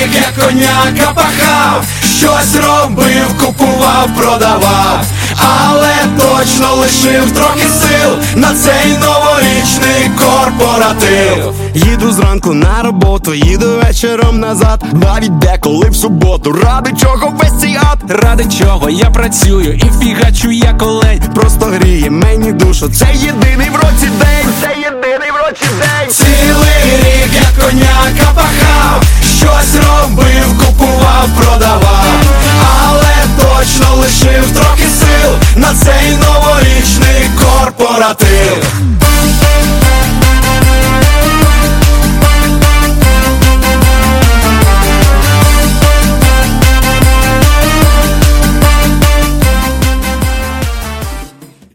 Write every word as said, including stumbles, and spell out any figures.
рік я коняка пахав, щось робив, купував, продавав, але точно лишив трохи сил на цей новорічний корпоратив. Їду зранку на роботу, їду вечором назад, навіть деколи в суботу. Ради чого весь цей ад? Ради чого я працюю і фігачу як олень. Просто гріє мені душу, це єдиний в році день, це єдиний в році день. Цілий рік я коняка пахав, щось робив, купував, продавав, але точно лишив трохи сил на цей новорічний корпоратив.